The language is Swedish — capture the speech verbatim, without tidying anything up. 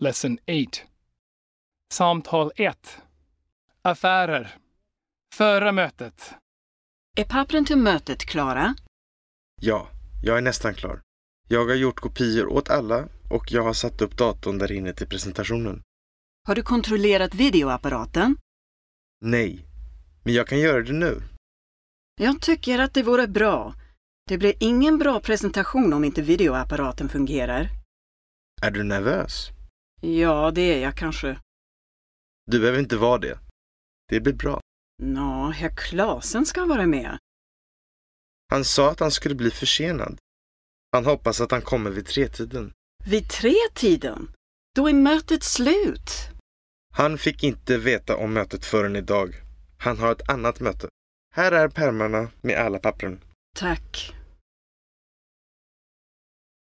Lesson eight. Samtal ett. Affärer. Före mötet. Är pappren till mötet klara? Ja, jag är nästan klar. Jag har gjort kopior åt alla och jag har satt upp datorn där inne till presentationen. Har du kontrollerat videoapparaten? Nej, men jag kan göra det nu. Jag tycker att det vore bra. Det blir ingen bra presentation om inte videoapparaten fungerar. Är du nervös? Ja, det är jag kanske. Du behöver inte vara det. Det blir bra. Nå, herr Klasen ska vara med. Han sa att han skulle bli försenad. Han hoppas att han kommer vid tretiden. Vid tretiden? Då är mötet slut. Han fick inte veta om mötet förrän idag. Han har ett annat möte. Här är pärmarna med alla pappren. Tack.